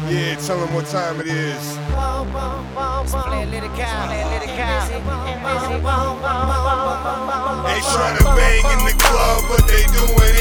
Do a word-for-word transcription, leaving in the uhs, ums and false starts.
Yeah, tell them what time it is. They tryna bang in the club, but they doing